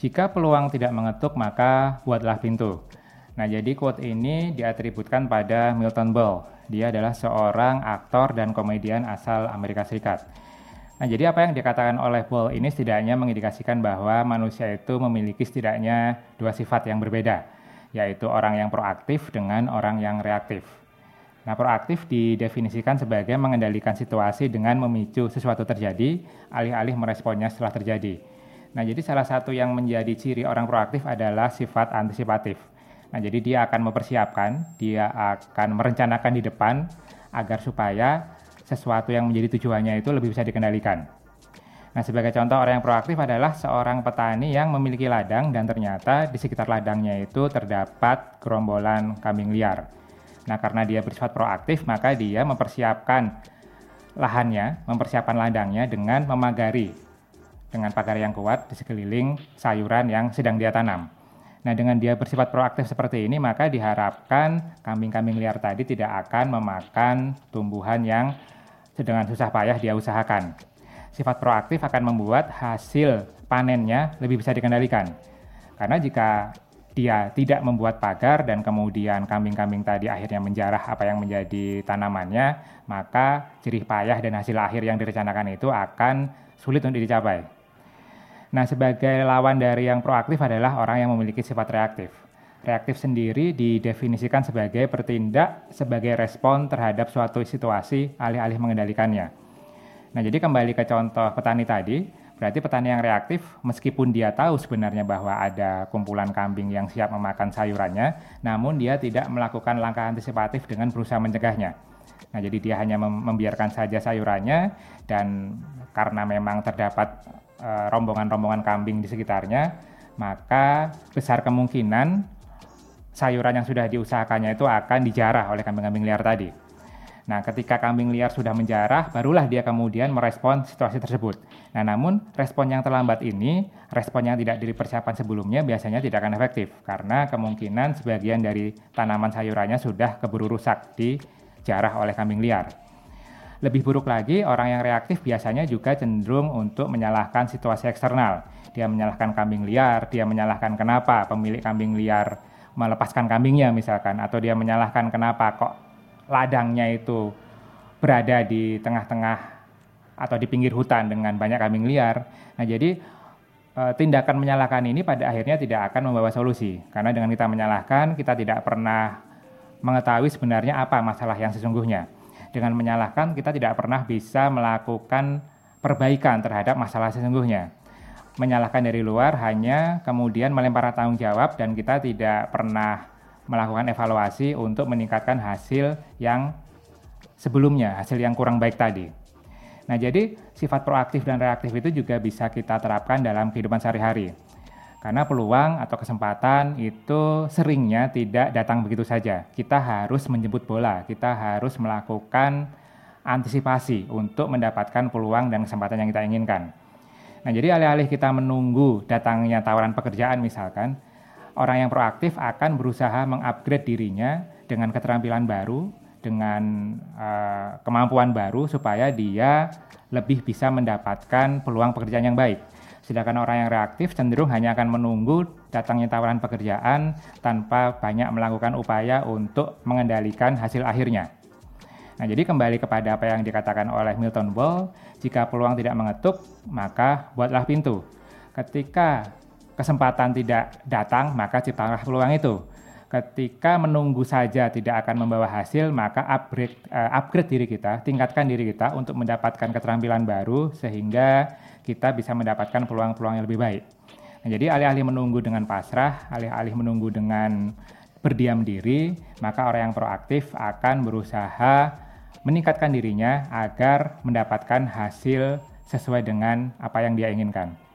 Jika peluang tidak mengetuk, maka buatlah pintu. Nah, jadi quote ini diatributkan pada Milton Berle. Dia adalah seorang aktor dan komedian asal Amerika Serikat. Nah, jadi apa yang dikatakan oleh Berle ini setidaknya mengindikasikan bahwa manusia itu memiliki setidaknya dua sifat yang berbeda, yaitu orang yang proaktif dengan orang yang reaktif. Nah, proaktif didefinisikan sebagai mengendalikan situasi dengan memicu sesuatu terjadi, alih-alih meresponnya setelah terjadi. Nah, jadi salah satu yang menjadi ciri orang proaktif adalah sifat antisipatif. Nah, jadi dia akan mempersiapkan, dia akan merencanakan di depan agar supaya sesuatu yang menjadi tujuannya itu lebih bisa dikendalikan. Nah, sebagai contoh orang yang proaktif adalah seorang petani yang memiliki ladang dan ternyata di sekitar ladangnya itu terdapat gerombolan kambing liar. Nah, karena dia bersifat proaktif, maka dia mempersiapkan lahannya, mempersiapkan ladangnya dengan memagari dengan pagar yang kuat di sekeliling sayuran yang sedang dia tanam. Nah, dengan dia bersifat proaktif seperti ini, maka diharapkan kambing-kambing liar tadi tidak akan memakan tumbuhan yang dengan susah payah dia usahakan. Sifat proaktif akan membuat hasil panennya lebih bisa dikendalikan. Karena jika dia tidak membuat pagar dan kemudian kambing-kambing tadi akhirnya menjarah apa yang menjadi tanamannya, maka jerih payah dan hasil akhir yang direncanakan itu akan sulit untuk dicapai. Nah, sebagai lawan dari yang proaktif adalah orang yang memiliki sifat reaktif. Reaktif sendiri didefinisikan sebagai bertindak sebagai respon terhadap suatu situasi alih-alih mengendalikannya. Nah, jadi kembali ke contoh petani tadi, berarti petani yang reaktif meskipun dia tahu sebenarnya bahwa ada kumpulan kambing yang siap memakan sayurannya, namun dia tidak melakukan langkah antisipatif dengan berusaha mencegahnya. Nah, jadi dia hanya membiarkan saja sayurannya dan karena memang terdapat rombongan-rombongan kambing di sekitarnya, maka besar kemungkinan sayuran yang sudah diusahakannya itu akan dijarah oleh kambing-kambing liar tadi. Nah, ketika kambing liar sudah menjarah, barulah dia kemudian merespon situasi tersebut. Nah, namun respon yang terlambat ini, respon yang tidak dipersiapkan sebelumnya biasanya tidak akan efektif, karena kemungkinan sebagian dari tanaman sayurannya sudah keburu rusak dijarah oleh kambing liar. Lebih buruk lagi, orang yang reaktif biasanya juga cenderung untuk menyalahkan situasi eksternal. Dia menyalahkan kambing liar, dia menyalahkan kenapa pemilik kambing liar melepaskan kambingnya misalkan, atau dia menyalahkan kenapa kok ladangnya itu berada di tengah-tengah atau di pinggir hutan dengan banyak kambing liar. Nah, jadi tindakan menyalahkan ini pada akhirnya tidak akan membawa solusi. Karena dengan kita menyalahkan, kita tidak pernah mengetahui sebenarnya apa masalah yang sesungguhnya. Dengan menyalahkan, kita tidak pernah bisa melakukan perbaikan terhadap masalah sesungguhnya. Menyalahkan dari luar hanya kemudian melempar tanggung jawab dan kita tidak pernah melakukan evaluasi untuk meningkatkan hasil yang sebelumnya, hasil yang kurang baik tadi. Nah, jadi sifat proaktif dan reaktif itu juga bisa kita terapkan dalam kehidupan sehari-hari. Karena peluang atau kesempatan itu seringnya tidak datang begitu saja. Kita harus menjemput bola, kita harus melakukan antisipasi untuk mendapatkan peluang dan kesempatan yang kita inginkan. Nah, jadi alih-alih kita menunggu datangnya tawaran pekerjaan misalkan, orang yang proaktif akan berusaha mengupgrade dirinya dengan keterampilan baru, dengan kemampuan baru supaya dia lebih bisa mendapatkan peluang pekerjaan yang baik. Sedangkan orang yang reaktif cenderung hanya akan menunggu datangnya tawaran pekerjaan tanpa banyak melakukan upaya untuk mengendalikan hasil akhirnya. Nah, jadi kembali kepada apa yang dikatakan oleh Milton Berle, jika peluang tidak mengetuk, maka buatlah pintu. Ketika kesempatan tidak datang, maka ciptalah peluang itu. Ketika menunggu saja tidak akan membawa hasil, maka upgrade diri kita, tingkatkan diri kita untuk mendapatkan keterampilan baru sehingga kita bisa mendapatkan peluang-peluang yang lebih baik. Nah, jadi alih-alih menunggu dengan pasrah, alih-alih menunggu dengan berdiam diri, maka orang yang proaktif akan berusaha meningkatkan dirinya agar mendapatkan hasil sesuai dengan apa yang dia inginkan.